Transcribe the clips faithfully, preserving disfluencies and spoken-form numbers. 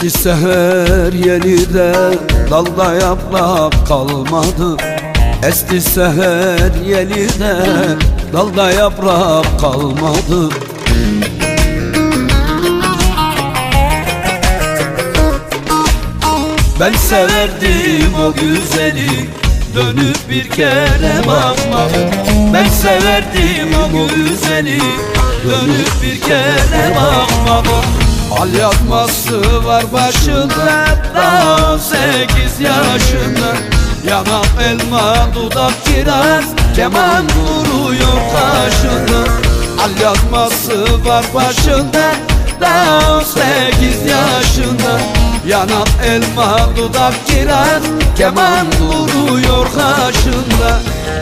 Esti seher yeli de dalda yaprak kalmadı. Esti seher yeli de dalda yaprak kalmadı. Ben severdim o güzeli, dönüp bir kere bakmadım. Ben severdim o güzeli, dönüp bir kere bakmadım. Al yazması var başında, daha sekiz yaşında. Yanak elma, dudak kiraz, keman vuruyor kaşında. Al yazması var başında, daha sekiz yaşında. Yanak elma, dudak kiraz, keman vuruyor kaşında.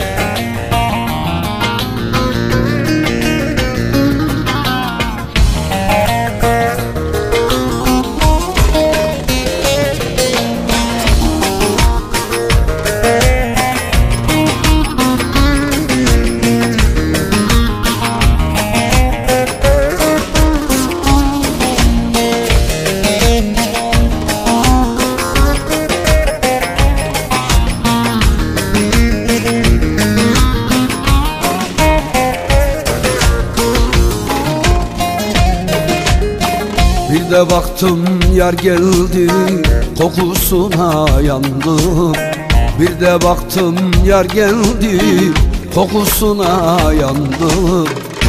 Bir de baktım yar geldi, kokusuna yandım. Bir de baktım yar geldi, kokusuna yandım.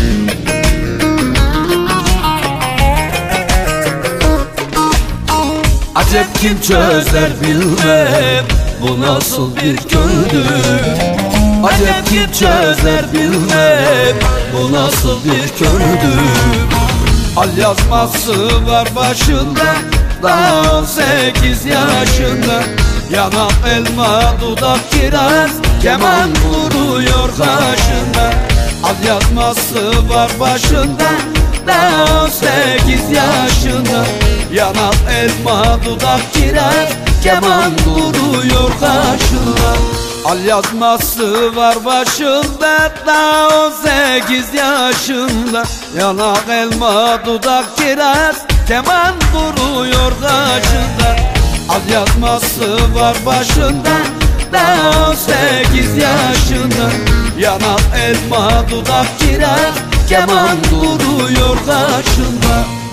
Acep kim çözer bilmem, bu nasıl bir kördür. Acep kim çözer bilmem, bu nasıl bir kördür. Al yazması var başında, daha sekiz yaşında. Yanak elma, dudak kiraz, keman vuruyor kaşında. Al yazması var başında, daha sekiz yaşında. Yanak elma, dudak kiraz, keman vuruyor kaşında. Al yazması var başında, daha on sekiz yaşında. Yanak elma, dudak kiraz, keman vuruyor kaşında. Al yazması var başında, daha on sekiz yaşında. Yanak elma, dudak kiraz, keman vuruyor kaşında.